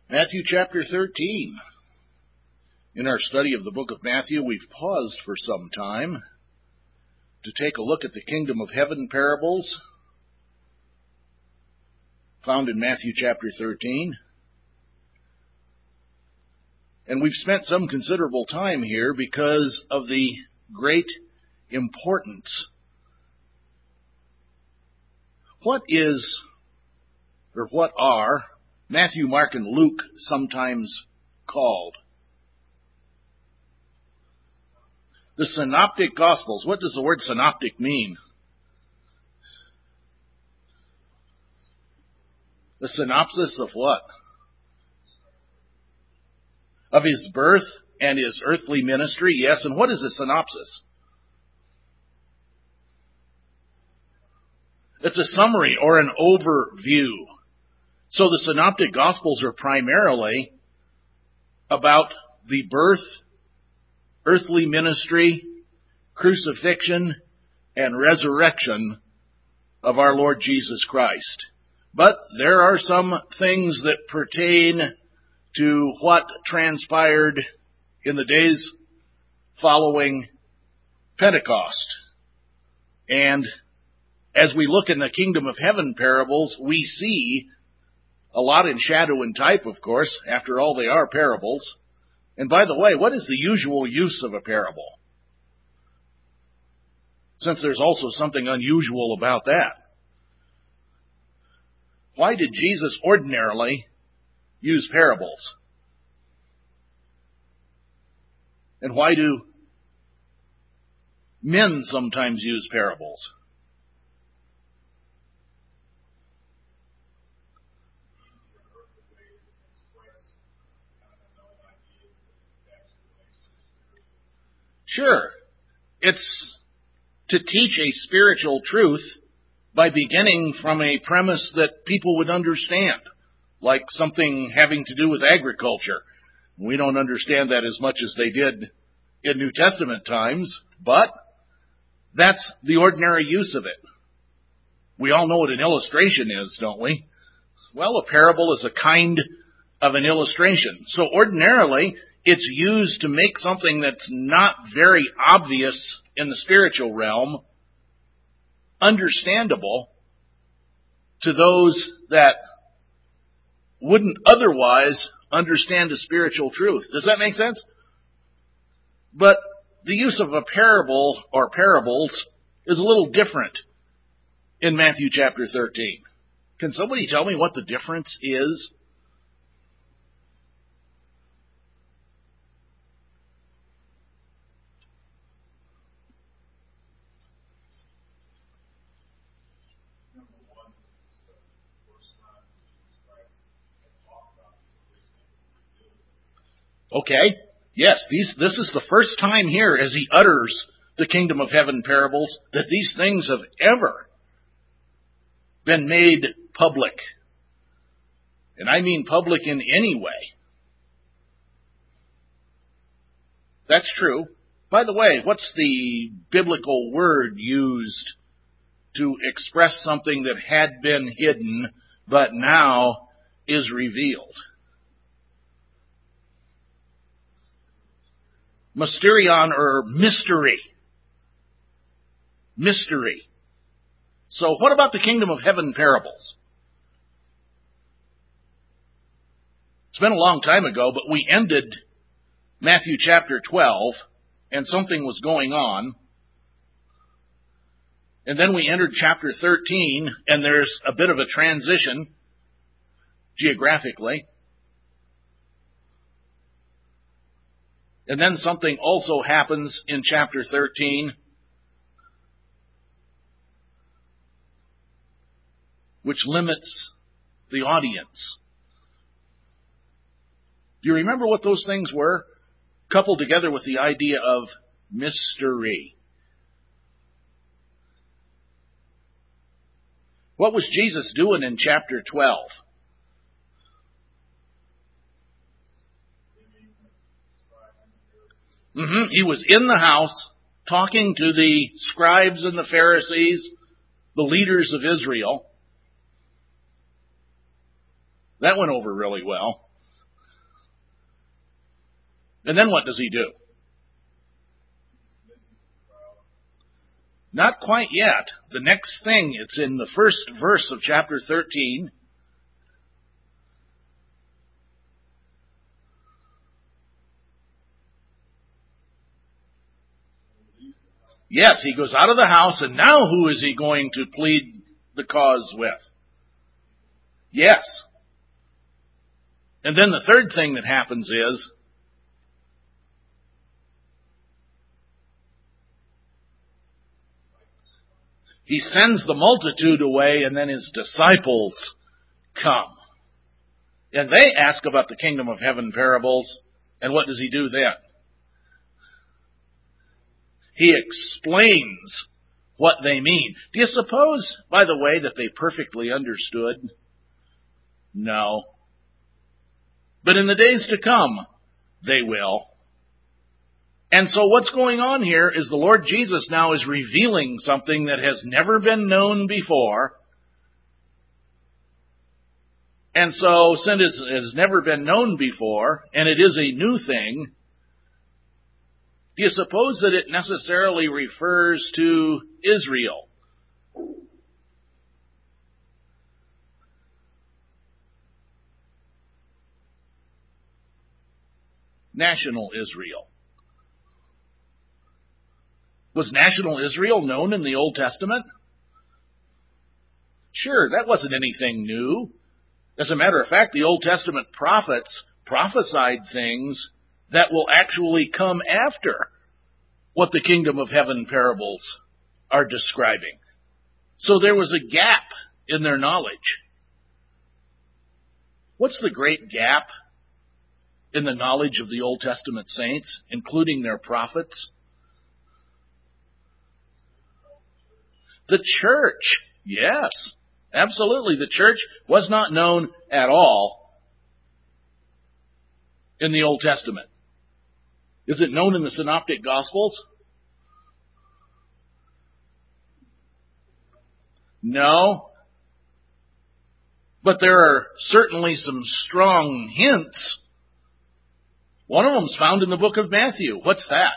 Matthew chapter 13. In our study of the book of Matthew, we've paused for some time to take a look at the kingdom of heaven parables found in Matthew chapter 13. And we've spent some considerable time here because of the great importance. What are Matthew, Mark, and Luke sometimes called? The synoptic gospels. What does the word synoptic mean? The synopsis of what? Of his birth and his earthly ministry, yes. And what is a synopsis? It's a summary or an overview. So the synoptic gospels are primarily about the birth, earthly ministry, crucifixion, and resurrection of our Lord Jesus Christ. But there are some things that pertain to what transpired in the days following Pentecost. And as we look in the kingdom of heaven parables, we see a lot in shadow and type, of course. After all, they are parables. And by the way, what is the usual use of a parable? Since there's also something unusual about that. Why did Jesus ordinarily use parables? And why do men sometimes use parables? Sure. It's to teach a spiritual truth by beginning from a premise that people would understand, like something having to do with agriculture. We don't understand that as much as they did in New Testament times, but that's the ordinary use of it. We all know what an illustration is, don't we? Well, a parable is a kind of an illustration. So ordinarily, it's used to make something that's not very obvious in the spiritual realm understandable to those that wouldn't otherwise understand a spiritual truth. Does that make sense? But the use of a parable or parables is a little different in Matthew chapter 13. Can somebody tell me what the difference is? Okay, yes, this is the first time here as he utters the kingdom of heaven parables that these things have ever been made public. And I mean public in any way. That's true. By the way, what's the biblical word used to express something that had been hidden but now is revealed? Mysterion, or mystery. Mystery. So what about the kingdom of heaven parables? It's been a long time ago, but we ended Matthew chapter 12, and something was going on. And then we entered chapter 13, and there's a bit of a transition geographically. And then something also happens in chapter 13 which limits the audience. Do you remember what those things were? Coupled together with the idea of mystery. What was Jesus doing in chapter 12? He was in the house talking to the scribes and the Pharisees, the leaders of Israel. That went over really well. And then what does he do? Not quite yet. The next thing, it's in the first verse of chapter 13. Yes, he goes out of the house, and now who is he going to plead the cause with? Yes. And then the third thing that happens is, he sends the multitude away, and then his disciples come. And they ask about the kingdom of heaven parables, and what does he do then? He explains what they mean. Do you suppose, by the way, that they perfectly understood? No. But in the days to come, they will. And so what's going on here is the Lord Jesus now is revealing something that has never been known before. And so, since it has never been known before, and it is a new thing, do you suppose that it necessarily refers to Israel? National Israel. Was national Israel known in the Old Testament? Sure, that wasn't anything new. As a matter of fact, the Old Testament prophets prophesied things that will actually come after what the kingdom of heaven parables are describing. So there was a gap in their knowledge. What's the great gap in the knowledge of the Old Testament saints, including their prophets? The church. Yes, absolutely. The church was not known at all in the Old Testament. Is it known in the Synoptic Gospels? No. But there are certainly some strong hints. One of them is found in the book of Matthew. What's that?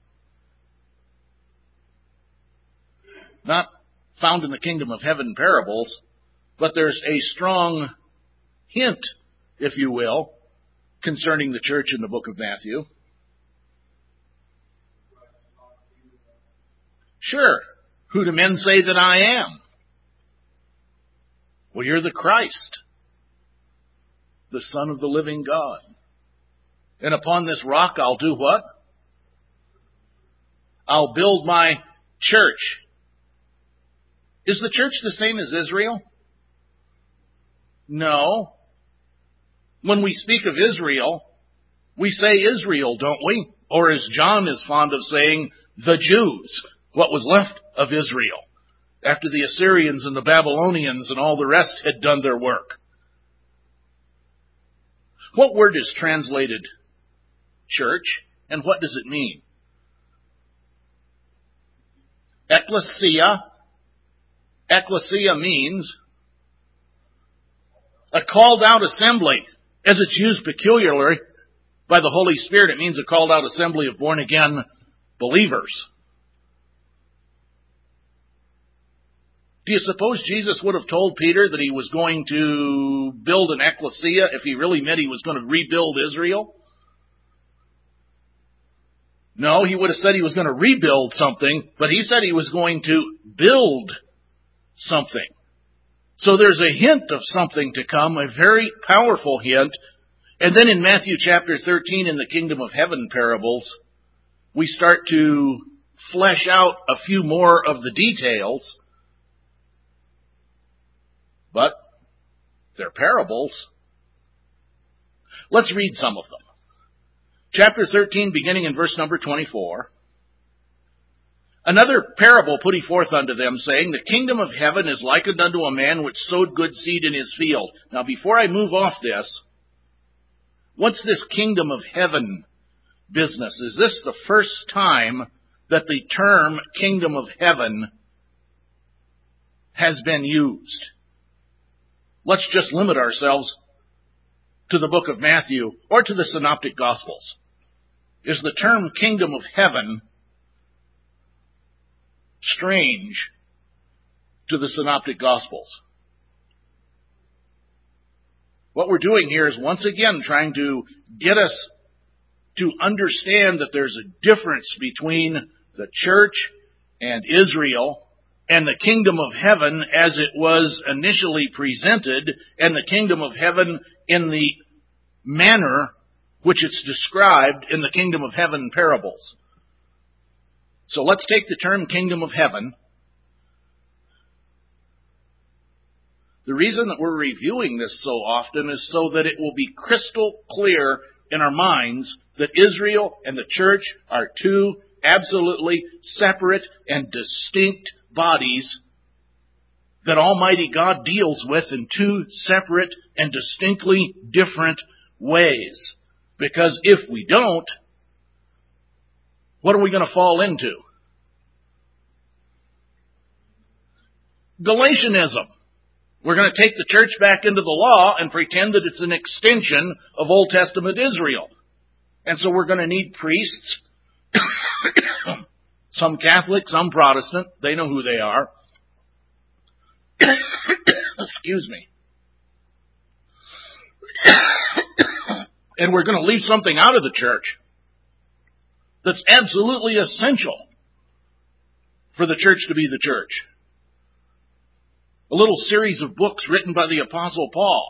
Not found in the kingdom of heaven parables, but there's a strong hint, if you will, concerning the church in the book of Matthew. Sure. Who do men say that I am? Well, you're the Christ, the Son of the living God. And upon this rock I'll do what? I'll build my church. Is the church the same as Israel? No. When we speak of Israel, we say Israel, don't we? Or as John is fond of saying, the Jews, what was left of Israel, after the Assyrians and the Babylonians and all the rest had done their work. What word is translated church, and what does it mean? Ecclesia. Ecclesia means a called out assembly. As it's used peculiarly by the Holy Spirit, it means a called out assembly of born again believers. Do you suppose Jesus would have told Peter that he was going to build an ecclesia if he really meant he was going to rebuild Israel? No, he would have said he was going to rebuild something, but he said he was going to build something. So there's a hint of something to come, a very powerful hint. And then in Matthew chapter 13, in the kingdom of heaven parables, we start to flesh out a few more of the details. But they're parables. Let's read some of them. Chapter 13, beginning in verse number 24. Another parable put he forth unto them, saying, the kingdom of heaven is likened unto a man which sowed good seed in his field. Now, before I move off this, what's this kingdom of heaven business? Is this the first time that the term kingdom of heaven has been used? Let's just limit ourselves to the book of Matthew or to the Synoptic Gospels. is the term kingdom of heaven strange to the Synoptic Gospels? What we're doing here is once again trying to get us to understand that there's a difference between the church and Israel and the kingdom of heaven as it was initially presented, and the kingdom of heaven in the manner which it's described in the kingdom of heaven parables. So let's take the term kingdom of heaven. The reason that we're reviewing this so often is so that it will be crystal clear in our minds that Israel and the church are two absolutely separate and distinct bodies that Almighty God deals with in two separate and distinctly different ways. Because if we don't, what are we going to fall into? Galatianism. We're going to take the church back into the law and pretend that it's an extension of Old Testament Israel. And so we're going to need priests, some Catholic, some Protestant. They know who they are. Excuse me. And we're going to leave something out of the church that's absolutely essential for the church to be the church. A little series of books written by the Apostle Paul.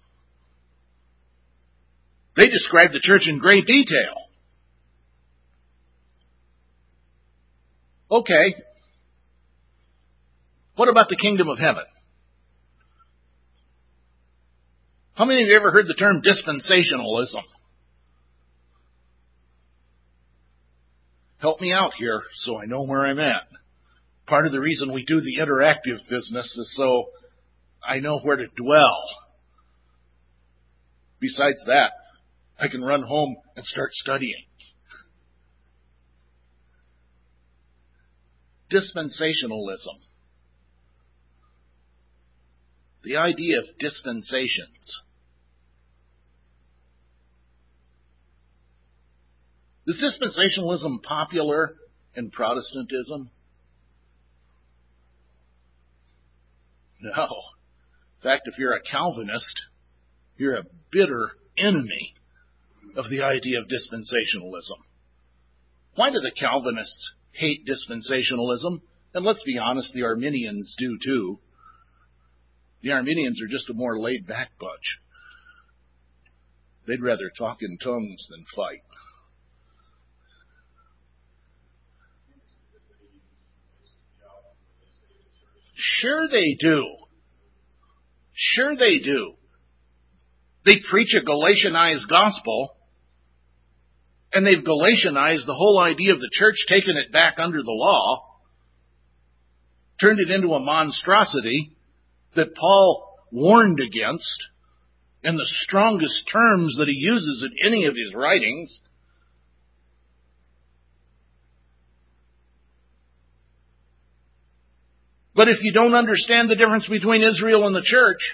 They describe the church in great detail. Okay. What about the kingdom of heaven? How many of you ever heard the term dispensationalism? Help me out here so I know where I'm at. Part of the reason we do the interactive business is so I know where to dwell. Besides that, I can run home and start studying. Dispensationalism. The idea of dispensations. Is dispensationalism popular in Protestantism? No. In fact, if you're a Calvinist, you're a bitter enemy of the idea of dispensationalism. Why do the Calvinists hate dispensationalism? And let's be honest, the Arminians do too. The Arminians are just a more laid-back bunch. They'd rather talk in tongues than fight. Sure they do. Sure they do. They preach a Galatianized gospel, and they've Galatianized the whole idea of the church, taken it back under the law, turned it into a monstrosity that Paul warned against in the strongest terms that he uses in any of his writings. But if you don't understand the difference between Israel and the church,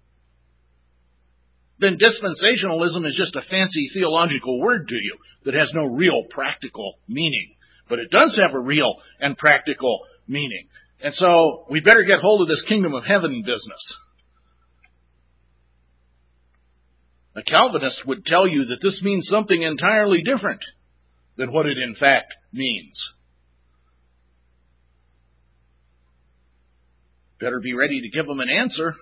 then dispensationalism is just a fancy theological word to you that has no real practical meaning. But it does have a real and practical meaning. And so we better get hold of this kingdom of heaven business. A Calvinist would tell you that this means something entirely different than what it in fact means. Better be ready to give them an answer.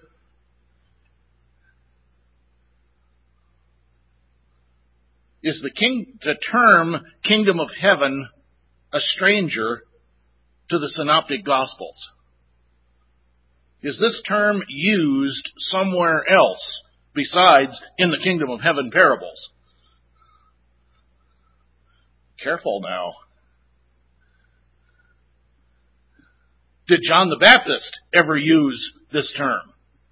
Is the term kingdom of heaven a stranger to the Synoptic Gospels? Is this term used somewhere else besides in the kingdom of heaven parables? Careful now. Did John the Baptist ever use this term?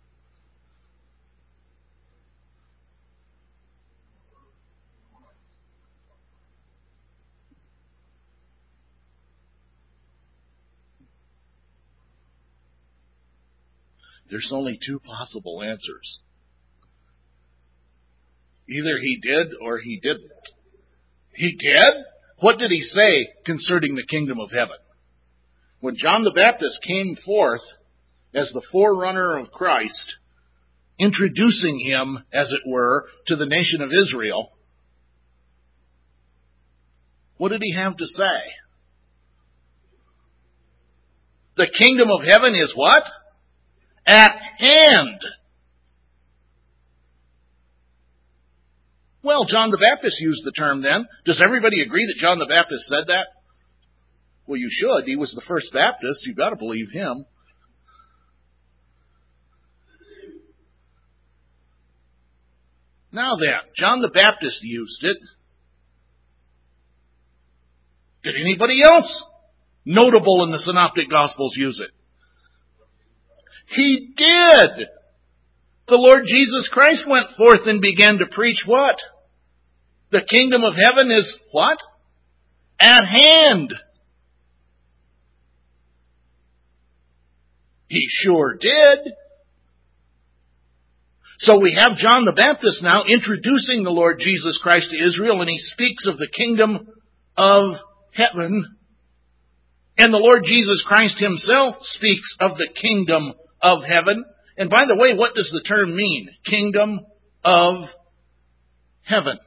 There's only two possible answers. Either he did or he didn't. He did? What did he say concerning the kingdom of heaven? When John the Baptist came forth as the forerunner of Christ, introducing him, as it were, to the nation of Israel, what did he have to say? The kingdom of heaven is what? At hand. Well, John the Baptist used the term then. Does everybody agree that John the Baptist said that? Well, you should. He was the first Baptist. You've got to believe him. Now then, John the Baptist used it. Did anybody else notable in the Synoptic Gospels use it? He did. The Lord Jesus Christ went forth and began to preach what? The kingdom of heaven is what? At hand. He sure did. So we have John the Baptist now introducing the Lord Jesus Christ to Israel, and he speaks of the kingdom of heaven. And the Lord Jesus Christ himself speaks of the kingdom of heaven. And by the way, what does the term mean? Kingdom of heaven.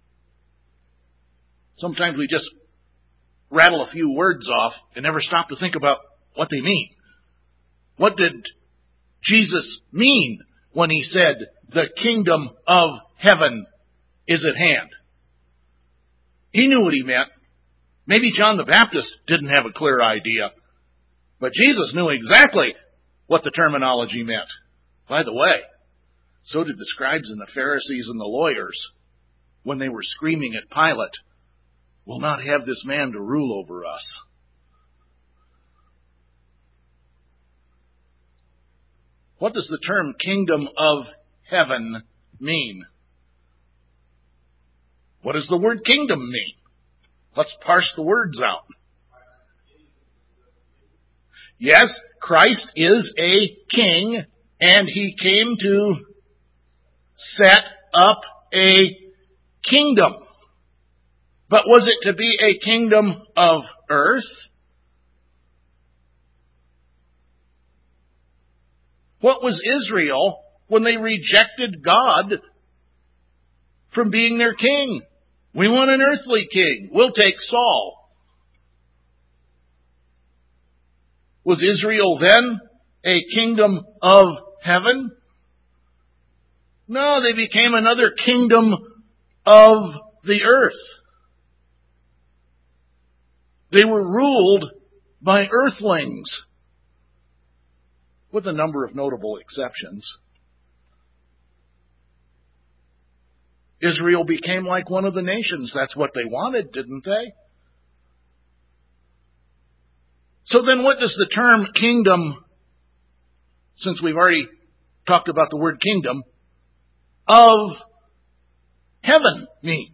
Sometimes we just rattle a few words off and never stop to think about what they mean. What did Jesus mean when he said, the kingdom of heaven is at hand? He knew what he meant. Maybe John the Baptist didn't have a clear idea, but Jesus knew exactly what the terminology meant. By the way, so did the scribes and the Pharisees and the lawyers when they were screaming at Pilate, "We'll not have this man to rule over us." What does the term kingdom of heaven mean? What does the word kingdom mean? Let's parse the words out. Yes, Christ is a king, and he came to set up a kingdom. But was it to be a kingdom of earth? What was Israel when they rejected God from being their king? We want an earthly king. We'll take Saul. Was Israel then a kingdom of heaven? No, they became another kingdom of the earth. They were ruled by earthlings, with a number of notable exceptions. Israel became like one of the nations. That's what they wanted, didn't they? So then what does the term kingdom, since we've already talked about the word kingdom, of heaven mean?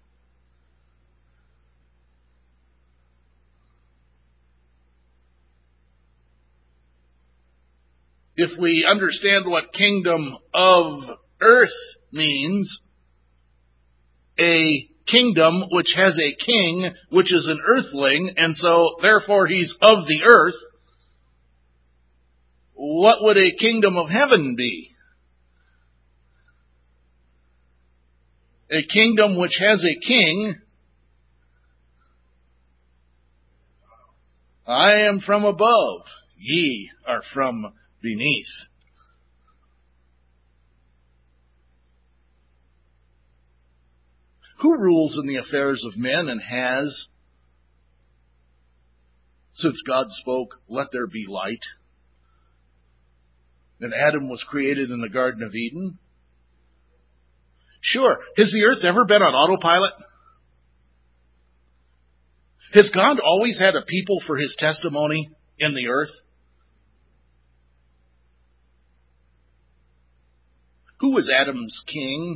If we understand what kingdom of earth means, a kingdom which has a king, which is an earthling, and so therefore he's of the earth, what would a kingdom of heaven be? A kingdom which has a king. I am from above, ye are from beneath. Who rules in the affairs of men and has, since God spoke, "Let there be light," and Adam was created in the Garden of Eden? Sure. Has the earth ever been on autopilot? Has God always had a people for his testimony in the earth? Who was Adam's king?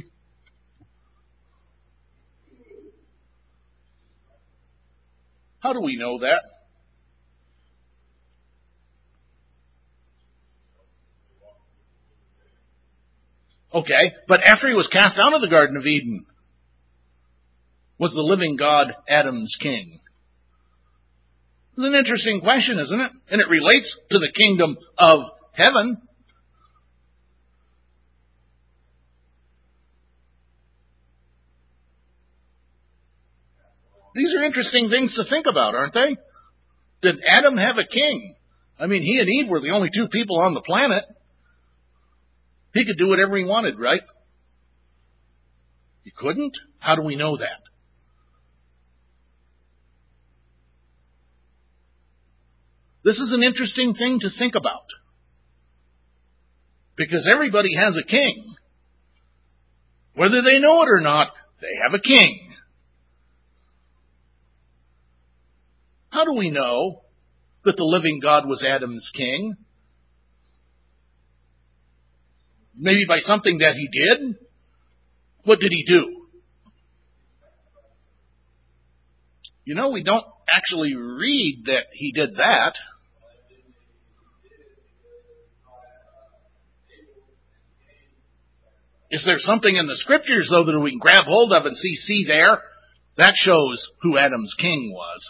How do we know that? Okay, but after he was cast out of the Garden of Eden, Was the living God Adam's king? It's an interesting question, isn't it? And it relates to the kingdom of heaven. These are interesting things to think about, aren't they? Did Adam have a king? I mean, he and Eve were the only two people on the planet. He could do whatever he wanted, right? He couldn't? How do we know that? This is an interesting thing to think about. Because everybody has a king. Whether they know it or not, they have a king. How do we know that the living God was Adam's king? Maybe by something that he did? What did he do? You know, we don't actually read that he did that. Is there something in the scriptures, though, that we can grab hold of and see there? That shows who Adam's king was.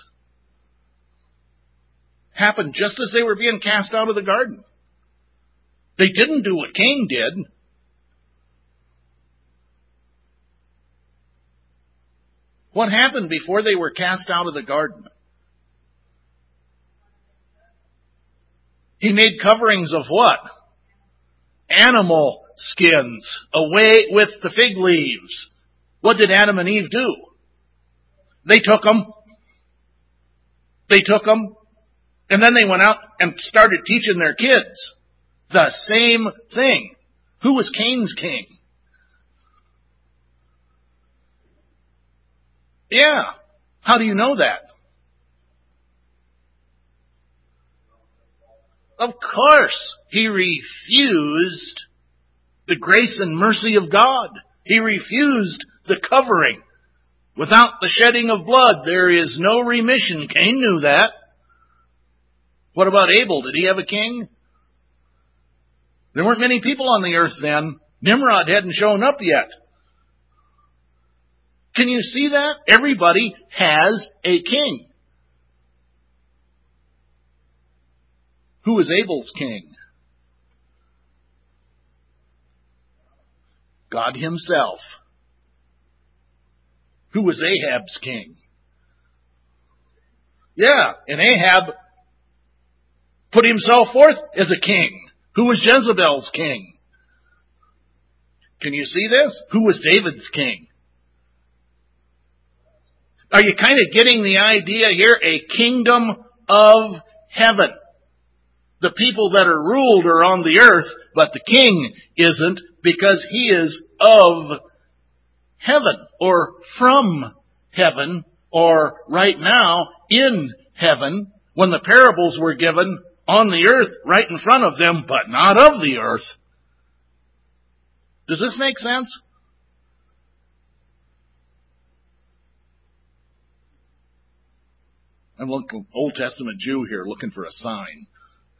Happened just as they were being cast out of the garden. They didn't do what Cain did. What happened before they were cast out of the garden? He made coverings of what? Animal skins, away with the fig leaves. What did Adam and Eve do? They took them. And then they went out and started teaching their kids the same thing. Who was Cain's king? Yeah. How do you know that? Of course, he refused the grace and mercy of God. He refused the covering. Without the shedding of blood, there is no remission. Cain knew that. What about Abel? Did he have a king? There weren't many people on the earth then. Nimrod hadn't shown up yet. Can you see that? Everybody has a king. Who was Abel's king? God himself. Who was Ahab's king? Yeah, and Ahab put himself forth as a king. Who was Jezebel's king? Can you see this? Who was David's king? Are you kind of getting the idea here? A kingdom of heaven. The people that are ruled are on the earth, but the king isn't, because he is of heaven, or from heaven, or right now in heaven, when the parables were given on the earth right in front of them, but not of the earth. Does this make sense? I'm looking, Old Testament Jew here, looking for a sign.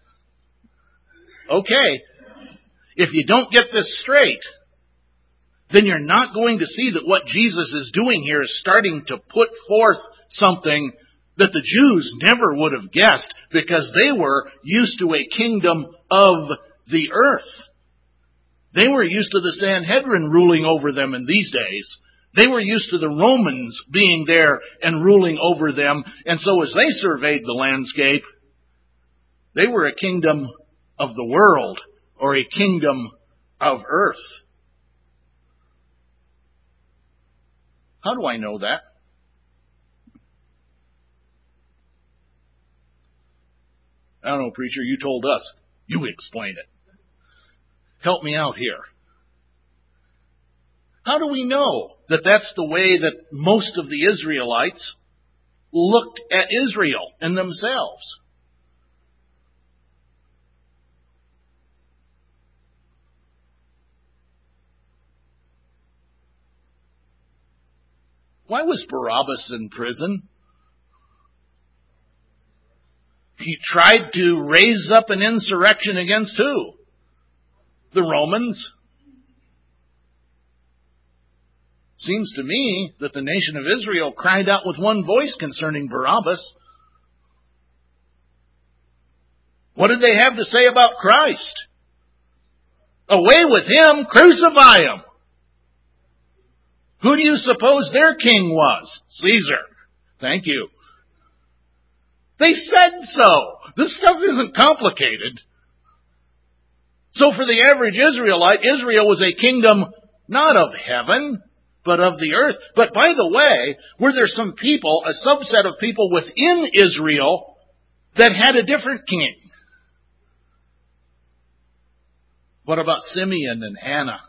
Okay, if you don't get this straight, then you're not going to see that what Jesus is doing here is starting to put forth something that the Jews never would have guessed, because they were used to a kingdom of the earth. They were used to the Sanhedrin ruling over them in these days. They were used to the Romans being there and ruling over them. And so as they surveyed the landscape, they were a kingdom of the world, or a kingdom of earth. How do I know that? I don't know, preacher, you told us. You explain it. Help me out here. How do we know that that's the way that most of the Israelites looked at Israel and themselves? Why was Barabbas in prison? He tried to raise up an insurrection against who? The Romans. Seems to me that the nation of Israel cried out with one voice concerning Barabbas. What did they have to say about Christ? Away with him, crucify him. Who do you suppose their king was? Caesar. Thank you. They said so. This stuff isn't complicated. So for the average Israelite, Israel was a kingdom not of heaven, but of the earth. But by the way, were there some people, a subset of people within Israel, that had a different king? What about Simeon and Hannah?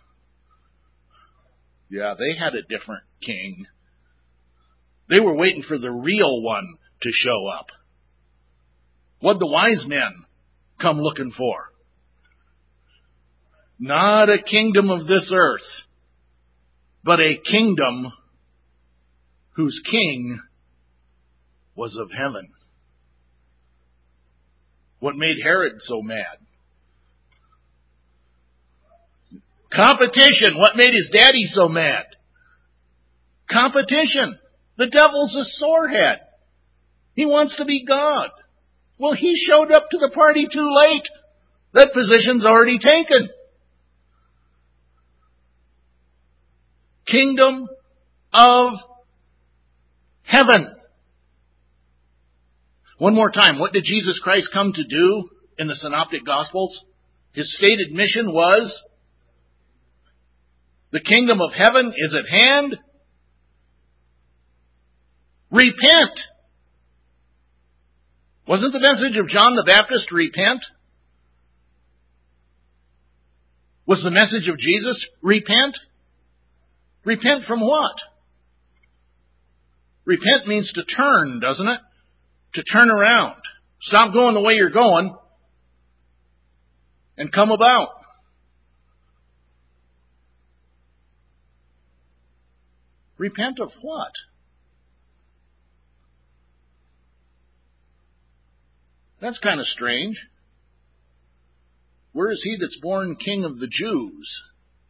Yeah, they had a different king. They were waiting for the real one to show up. What'd the wise men come looking for? Not a kingdom of this earth, but a kingdom whose king was of heaven. What made Herod so mad? Competition. What made his daddy so mad? Competition. The devil's a sorehead. He wants to be God. Well, he showed up to the party too late. That position's already taken. Kingdom of heaven. One more time, what did Jesus Christ come to do in the Synoptic Gospels? His stated mission was, the kingdom of heaven is at hand. Repent. Wasn't the message of John the Baptist repent? Was the message of Jesus repent? Repent from what? Repent means to turn, doesn't it? To turn around. Stop going the way you're going and come about. Repent of what? That's kind of strange. Where is he that's born King of the Jews?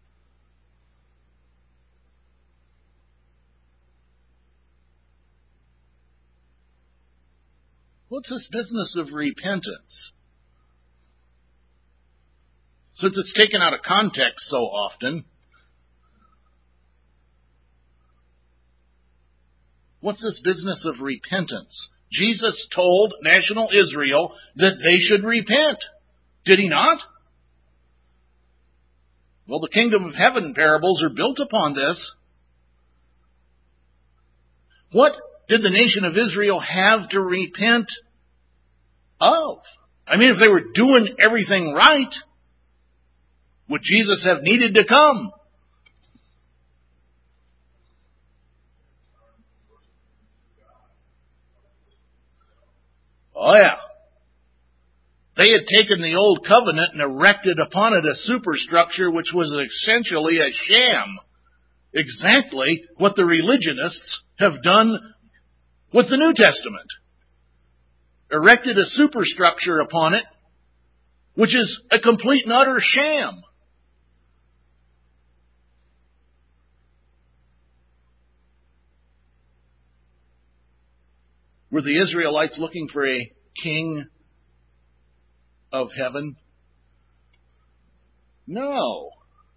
What's this business of repentance? Since it's taken out of context so often, what's this business of repentance? Jesus told national Israel that they should repent. Did he not? Well, the kingdom of heaven parables are built upon this. What did the nation of Israel have to repent of? I mean, if they were doing everything right, would Jesus have needed to come? Oh yeah. They had taken the old covenant and erected upon it a superstructure which was essentially a sham. Exactly what the religionists have done with the New Testament. Erected a superstructure upon it, which is a complete and utter sham. Were the Israelites looking for a king of heaven? No.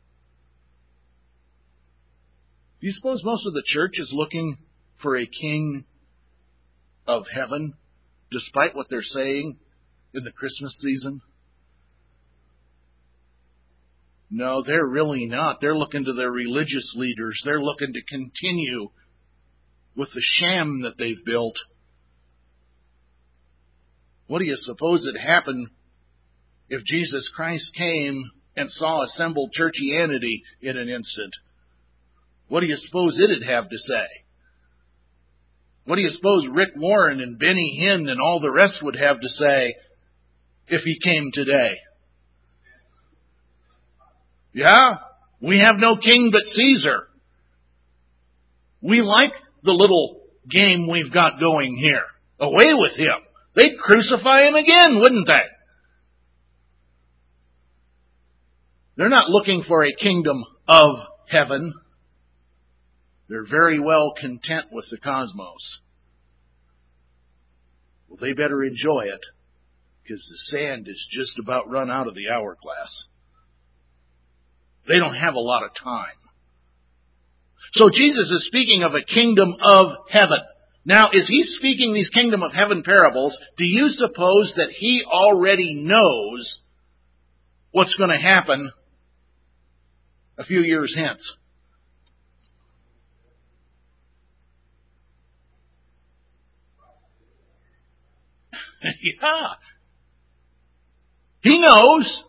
Do you suppose most of the church is looking for a king of heaven, despite what they're saying in the Christmas season? No, they're really not. They're looking to their religious leaders. They're looking to continue with the sham that they've built. What do you suppose would happen if Jesus Christ came and saw assembled churchianity in an instant? What do you suppose it'd have to say? What do you suppose Rick Warren and Benny Hinn and all the rest would have to say if he came today? Yeah, we have no king but Caesar. We like the little game we've got going here. Away with him. They'd crucify him again, wouldn't they? They're not looking for a kingdom of heaven. They're very well content with the cosmos. Well, they better enjoy it, because the sand is just about run out of the hourglass. They don't have a lot of time. So Jesus is speaking of a kingdom of heaven. Now, as he's speaking these kingdom of heaven parables, do you suppose that he already knows what's going to happen a few years hence? Yeah. He knows.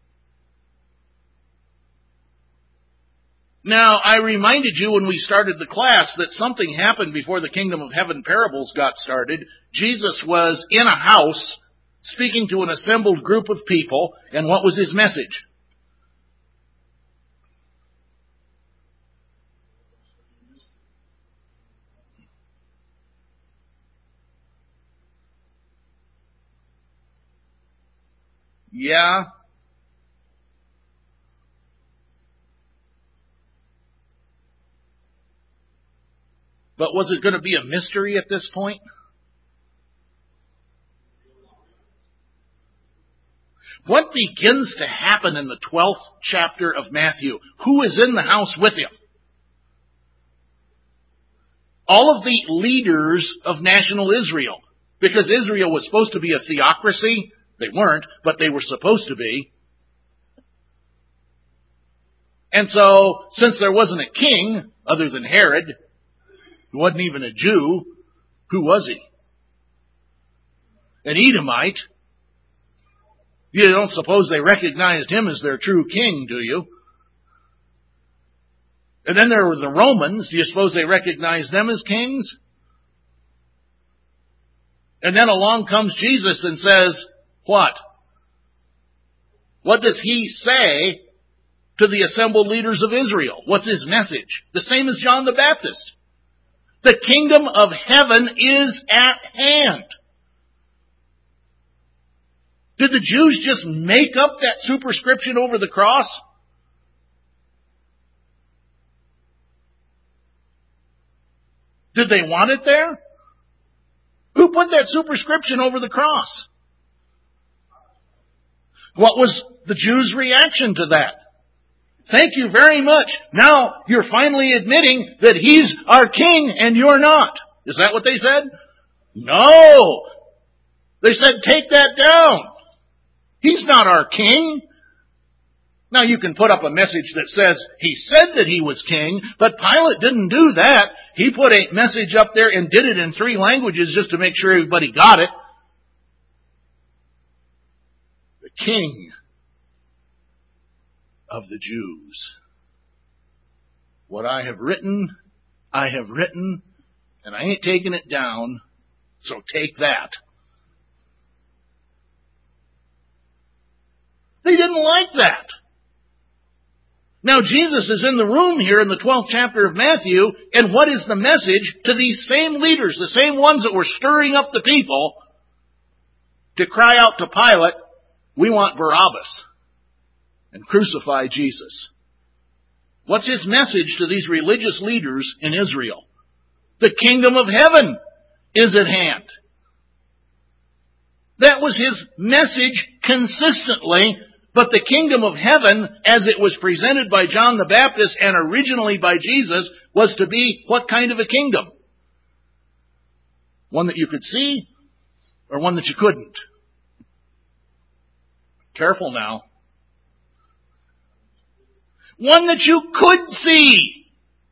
Now, I reminded you when we started the class that something happened before the Kingdom of Heaven parables got started. Jesus was in a house speaking to an assembled group of people, and what was his message? Yeah. But was it going to be a mystery at this point? What begins to happen in the 12th chapter of Matthew? Who is in the house with him? All of the leaders of national Israel. Because Israel was supposed to be a theocracy. They weren't, but they were supposed to be. And so, since there wasn't a king other than Herod, who wasn't even a Jew, who was he? An Edomite. You don't suppose they recognized him as their true king, do you? And then there were the Romans. Do you suppose they recognized them as kings? And then along comes Jesus and says, what? What does he say to the assembled leaders of Israel? What's his message? The same as John the Baptist. The kingdom of heaven is at hand. Did the Jews just make up that superscription over the cross? Did they want it there? Who put that superscription over the cross? What was the Jews' reaction to that? Thank you very much. Now you're finally admitting that he's our king and you're not. Is that what they said? No. They said, take that down. He's not our king. Now you can put up a message that says he said that he was king, but Pilate didn't do that. He put a message up there and did it in 3 languages just to make sure everybody got it. The king of the Jews. What I have written, and I ain't taking it down, so take that. They didn't like that. Now Jesus is in the room here in the 12th chapter of Matthew, and what is the message to these same leaders, the same ones that were stirring up the people to cry out to Pilate, we want Barabbas, and crucify Jesus. What's his message to these religious leaders in Israel? The kingdom of heaven is at hand. That was his message consistently. But the kingdom of heaven, as it was presented by John the Baptist and originally by Jesus, was to be what kind of a kingdom? One that you could see or one that you couldn't? Careful now. One that you could see.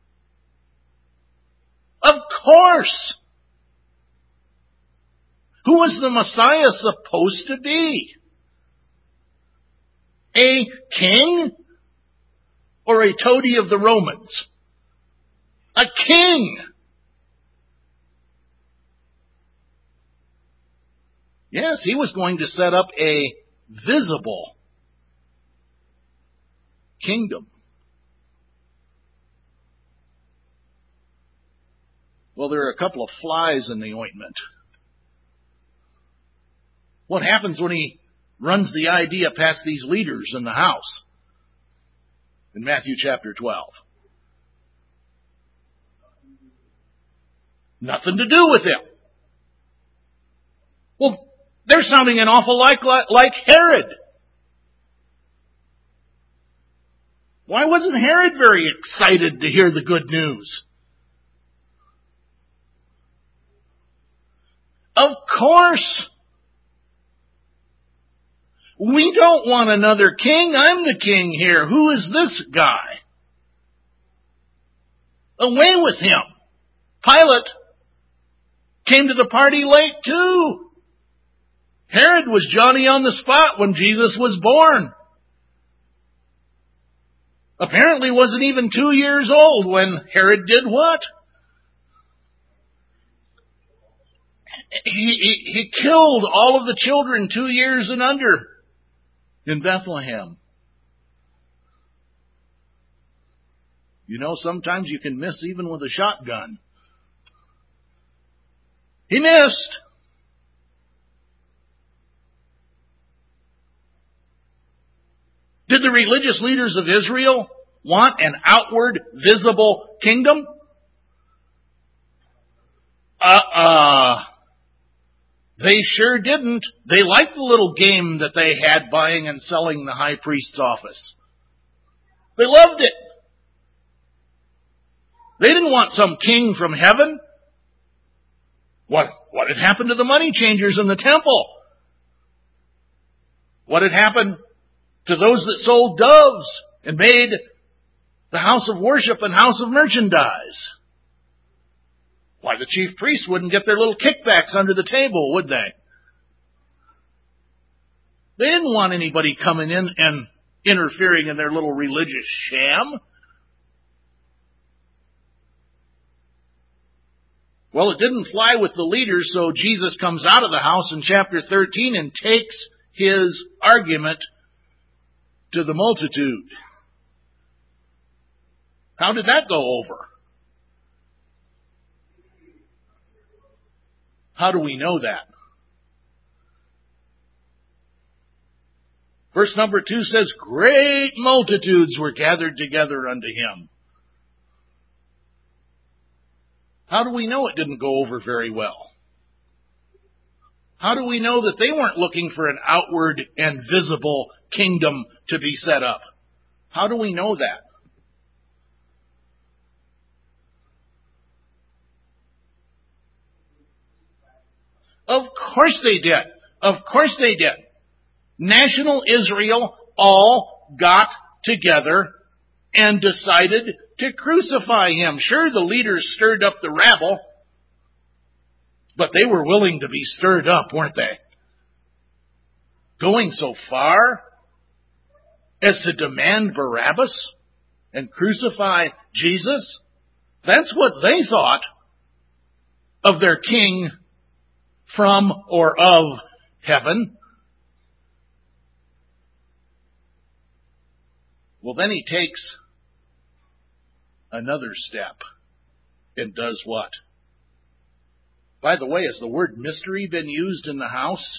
Of course. Who was the Messiah supposed to be? A king or a toady of the Romans? A king. Yes, he was going to set up a visible kingdom. Well, there are a couple of flies in the ointment. What happens when he runs the idea past these leaders in the house in Matthew chapter 12? Nothing to do with him. Well, they're sounding an awful lot like Herod. Why wasn't Herod very excited to hear the good news? Of course. We don't want another king. I'm the king here. Who is this guy? Away with him. Pilate came to the party late too. Herod was Johnny on the spot when Jesus was born. Apparently wasn't even 2 years old when Herod did what? He killed all of the children 2 years and under in Bethlehem. You know, sometimes you can miss even with a shotgun. He missed. Did the religious leaders of Israel want an outward, visible kingdom? They sure didn't. They liked the little game that they had buying and selling the high priest's office. They loved it. They didn't want some king from heaven. What had happened to the money changers in the temple? What had happened to those that sold doves and made the house of worship and house of merchandise? Why, the chief priests wouldn't get their little kickbacks under the table, would they? They didn't want anybody coming in and interfering in their little religious sham. Well, it didn't fly with the leaders, so Jesus comes out of the house in chapter 13 and takes his argument to the multitude. How did that go over? How do we know that? Verse number 2 says, great multitudes were gathered together unto him. How do we know it didn't go over very well? How do we know that they weren't looking for an outward and visible kingdom to be set up? How do we know that? Of course they did. Of course they did. National Israel all got together and decided to crucify him. Sure, the leaders stirred up the rabble, but they were willing to be stirred up, weren't they? Going so far as to demand Barabbas and crucify Jesus? That's what they thought of their king from or of heaven. Well, then he takes another step and does what? By the way, has the word mystery been used in the house?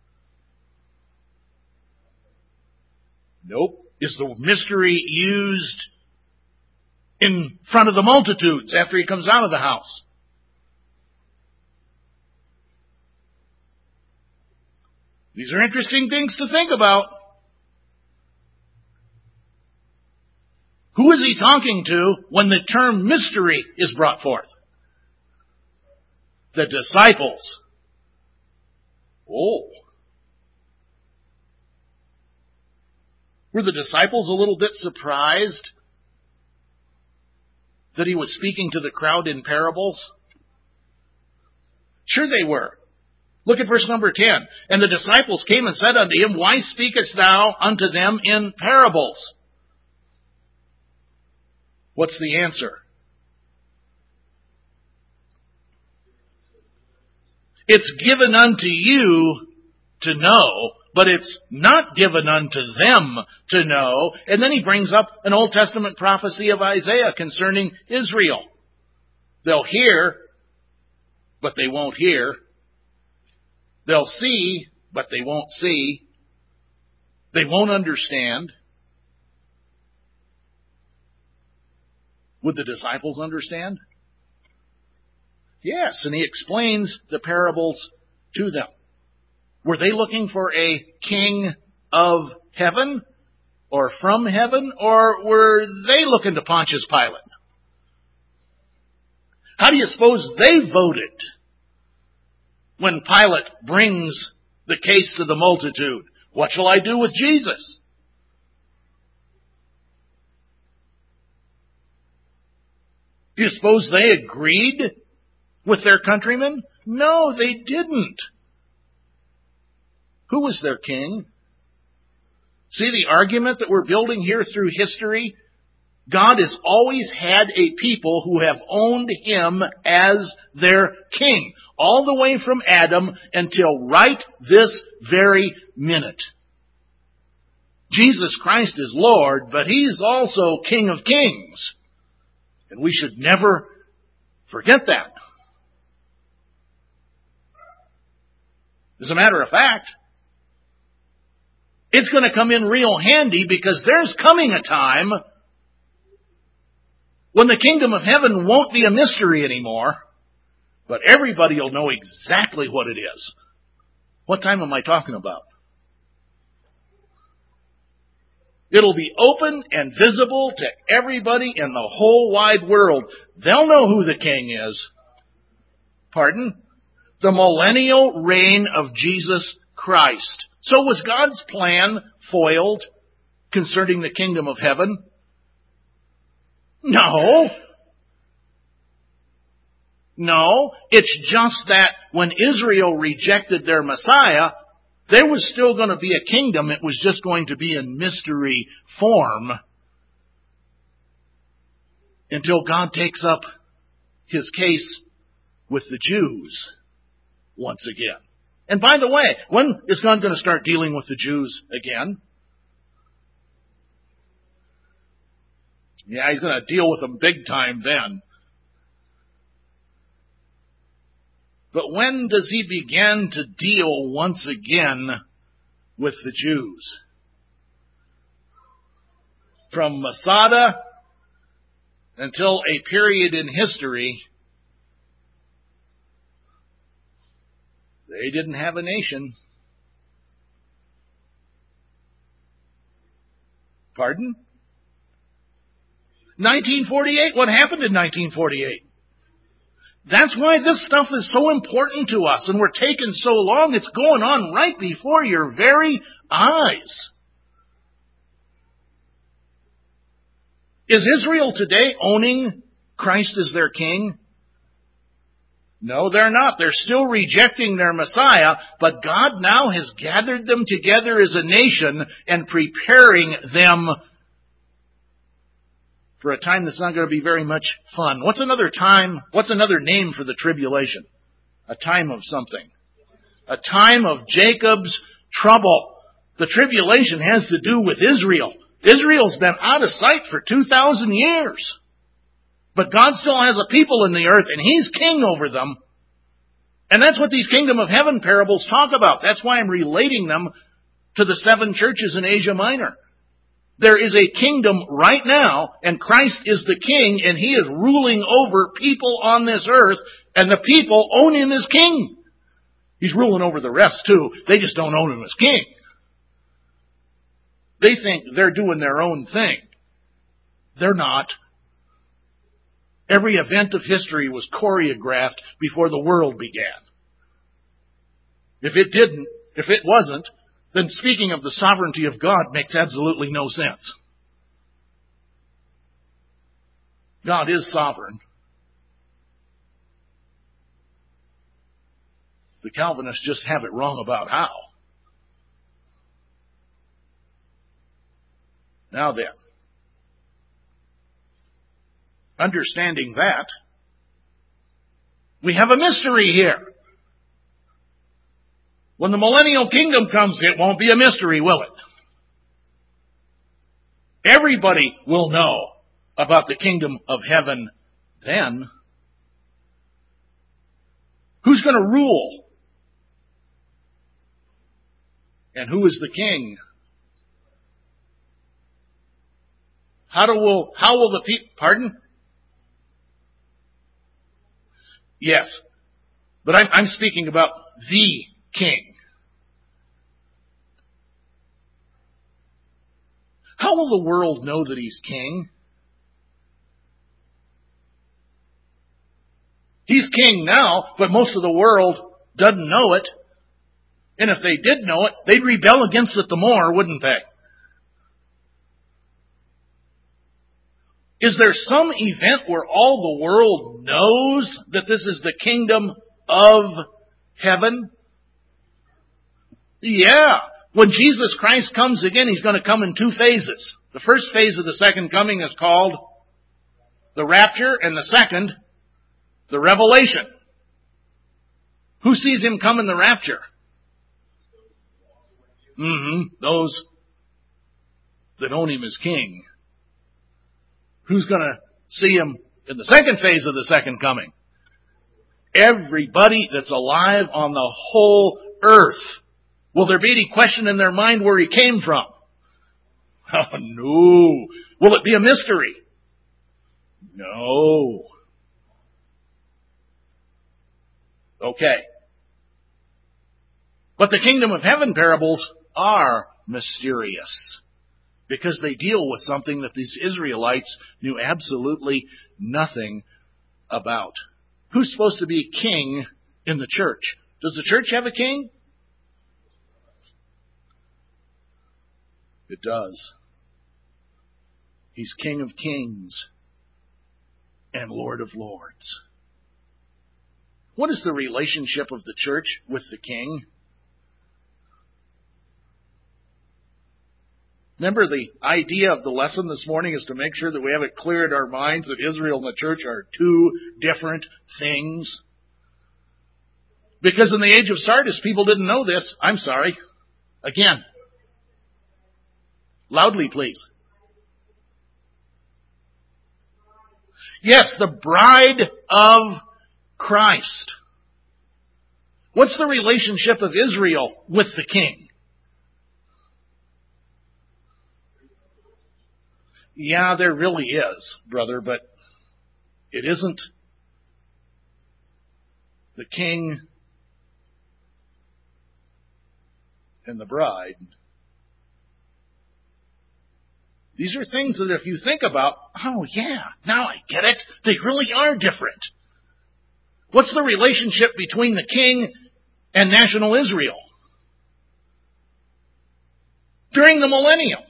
Nope. Is the mystery used in front of the multitudes after he comes out of the house? These are interesting things to think about. Who is he talking to when the term mystery is brought forth? The disciples. Oh. Were the disciples a little bit surprised that he was speaking to the crowd in parables? Sure they were. Look at verse number 10. And the disciples came and said unto him, why speakest thou unto them in parables? What's the answer? It's given unto you to know, but it's not given unto them to know. And then he brings up an Old Testament prophecy of Isaiah concerning Israel. They'll hear, but they won't hear. They'll see, but they won't see. They won't understand. Would the disciples understand? Yes, and he explains the parables to them. Were they looking for a king of heaven or from heaven, or were they looking to Pontius Pilate? How do you suppose they voted when Pilate brings the case to the multitude? What shall I do with Jesus? Do you suppose they agreed with their countrymen? No, they didn't. Who was their king? See the argument that we're building here through history? God has always had a people who have owned Him as their king, all the way from Adam until right this very minute. Jesus Christ is Lord, but He's also King of Kings. And we should never forget that. As a matter of fact, it's going to come in real handy because there's coming a time when the kingdom of heaven won't be a mystery anymore, but everybody will know exactly what it is. What time am I talking about? It'll be open and visible to everybody in the whole wide world. They'll know who the king is. Pardon? The millennial reign of Jesus Christ. So was God's plan foiled concerning the kingdom of heaven? No. No. It's just that when Israel rejected their Messiah, there was still going to be a kingdom. It was just going to be in mystery form until God takes up His case with the Jews once again. And by the way, when is God going to start dealing with the Jews again? Yeah, He's going to deal with them big time then. But when does He begin to deal once again with the Jews? From Masada until a period in history, they didn't have a nation. Pardon? 1948. What happened in 1948? That's why this stuff is so important to us, and we're taking so long. It's going on right before your very eyes. Is Israel today owning Christ as their king? No, they're not. They're still rejecting their Messiah, but God now has gathered them together as a nation and preparing them for a time that's not going to be very much fun. What's another name for the tribulation? A time of something. A time of Jacob's trouble. The tribulation has to do with Israel. Israel's been out of sight for 2,000 years. But God still has a people in the earth, and He's king over them. And that's what these kingdom of heaven parables talk about. That's why I'm relating them to the 7 churches in Asia Minor. There is a kingdom right now, and Christ is the king, and He is ruling over people on this earth, and the people own Him as king. He's ruling over the rest too. They just don't own Him as king. They think they're doing their own thing. They're not. Every event of history was choreographed before the world began. If it wasn't, then speaking of the sovereignty of God makes absolutely no sense. God is sovereign. The Calvinists just have it wrong about how. Now then, understanding that, we have a mystery here. When the millennial kingdom comes, it won't be a mystery, will it? Everybody will know about the kingdom of heaven then. Who's going to rule? And who is the king? How will the people, pardon? Yes. But I'm speaking about the king. How will the world know that he's king? He's king now, but most of the world doesn't know it. And if they did know it, they'd rebel against it the more, wouldn't they? Is there some event where all the world knows that this is the kingdom of heaven? Yeah. When Jesus Christ comes again, he's going to come in two phases. The first phase of the second coming is called the rapture, and the second, the revelation. Who sees him come in the rapture? Those that own him as king. Who's going to see him in the second phase of the second coming? Everybody that's alive on the whole earth. Will there be any question in their mind where he came from? Oh, no. Will it be a mystery? No. Okay. But the kingdom of heaven parables are mysterious, because they deal with something that these Israelites knew absolutely nothing about. Who's supposed to be king in the church? Does the church have a king? It does. He's King of Kings and Lord of Lords. What is the relationship of the church with the king? Remember, the idea of the lesson this morning is to make sure that we have it clear in our minds that Israel and the church are two different things. Because in the age of Sardis, people didn't know this. I'm sorry. Again. Loudly, please. Yes, the bride of Christ. What's the relationship of Israel with the king? Yeah, there really is, brother, but it isn't the king and the bride. These are things that if you think about, oh yeah, now I get it. They really are different. What's the relationship between the king and national Israel? During the millennium.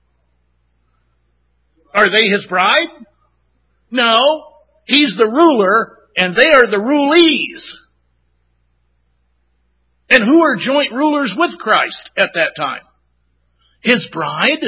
Are they his bride? No. He's the ruler, and they are the rulees. And who are joint rulers with Christ at that time? His bride?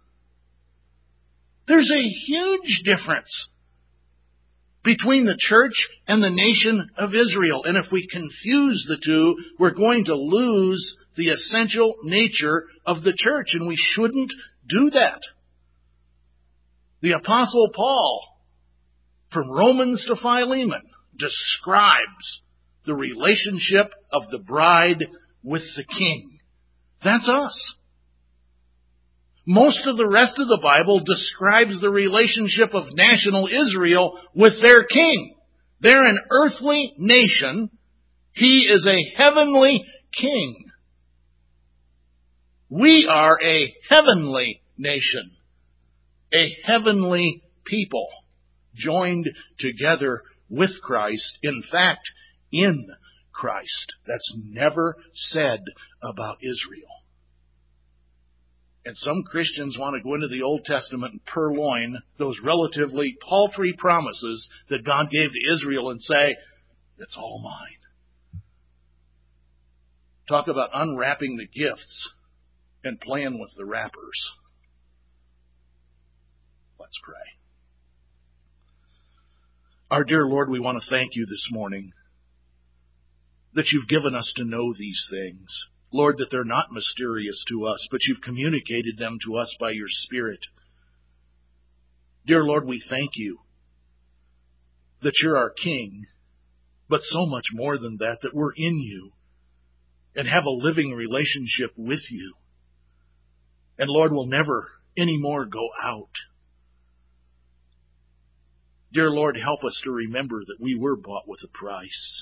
There's a huge difference between the church and the nation of Israel. And if we confuse the two, we're going to lose the essential nature of the church, and we shouldn't do that. The Apostle Paul, from Romans to Philemon, describes the relationship of the bride with the king. That's us. Most of the rest of the Bible describes the relationship of national Israel with their king. They're an earthly nation. He is a heavenly king. We are a heavenly nation. A heavenly people joined together with Christ. In fact, in Christ. That's never said about Israel. And some Christians want to go into the Old Testament and purloin those relatively paltry promises that God gave to Israel and say, it's all mine. Talk about unwrapping the gifts and playing with the wrappers. Let's pray. Our dear Lord, we want to thank you this morning that you've given us to know these things. Lord, that they're not mysterious to us, but you've communicated them to us by your Spirit. Dear Lord, we thank you that you're our King, but so much more than that, that we're in you and have a living relationship with you. And Lord, we'll never anymore go out. Dear Lord, help us to remember that we were bought with a price.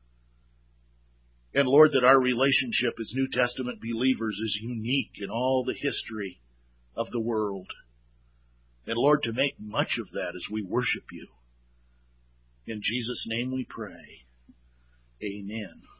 And Lord, that our relationship as New Testament believers is unique in all the history of the world. And Lord, to make much of that as we worship you. In Jesus' name we pray. Amen.